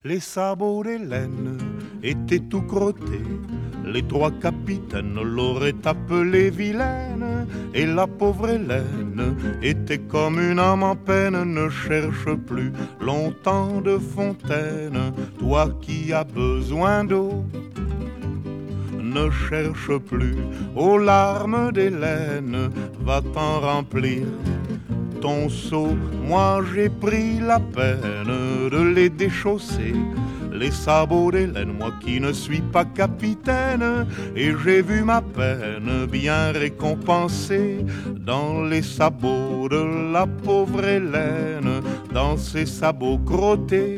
Les sabots d'Hélène étaient tout crottés. Les trois capitaines l'auraient appelée vilaine. Et la pauvre Hélène était comme une âme en peine. Ne cherche plus longtemps de fontaine, toi qui as besoin d'eau. Ne cherche plus aux larmes d'Hélène, va t'en remplir ton seau. Moi j'ai pris la peine de les déchausser, les sabots d'Hélène, moi qui ne suis pas capitaine. Et j'ai vu ma peine bien récompensée dans les sabots de la pauvre Hélène, dans ses sabots crottés.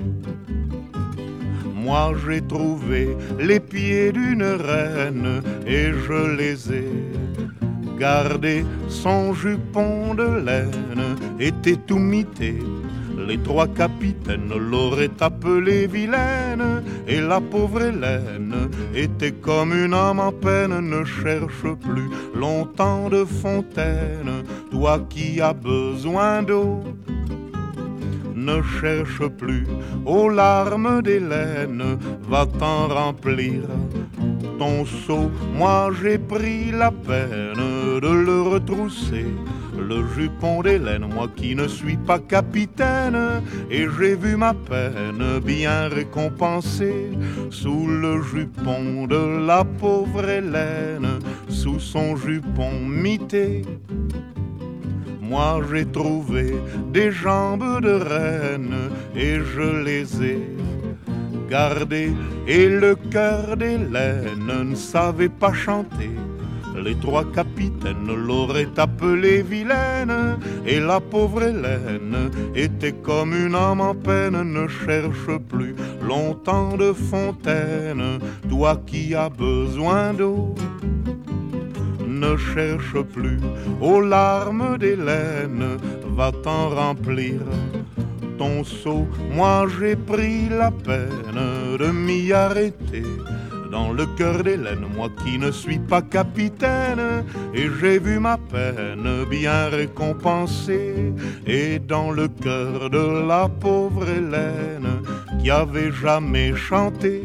Moi j'ai trouvé les pieds d'une reine et je les ai gardés. Son jupon de laine était tout mité. Les trois capitaines l'auraient appelée vilaine. Et la pauvre Hélène était comme une âme en peine. Ne cherche plus longtemps de fontaine, toi qui as besoin d'eau. Ne cherche plus aux larmes d'Hélène, va t'en remplir ton seau. Moi j'ai pris la peine de le retrousser, le jupon d'Hélène, moi qui ne suis pas capitaine. Et j'ai vu ma peine bien récompensée sous le jupon de la pauvre Hélène, sous son jupon mité. Moi j'ai trouvé des jambes de reine et je les ai gardées. Et le cœur d'Hélène ne savait pas chanter. Les trois capitaines l'auraient appelée vilaine. Et la pauvre Hélène était comme une âme en peine. Ne cherche plus longtemps de fontaine, toi qui as besoin d'eau. Ne cherche plus aux larmes d'Hélène, va t'en remplir ton seau. Moi j'ai pris la peine de m'y arrêter dans le cœur d'Hélène, moi qui ne suis pas capitaine. Et j'ai vu ma peine bien récompensée, et dans le cœur de la pauvre Hélène qui avait jamais chanté,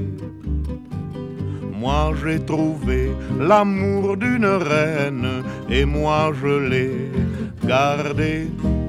moi j'ai trouvé l'amour d'une reine, et moi je l'ai gardé.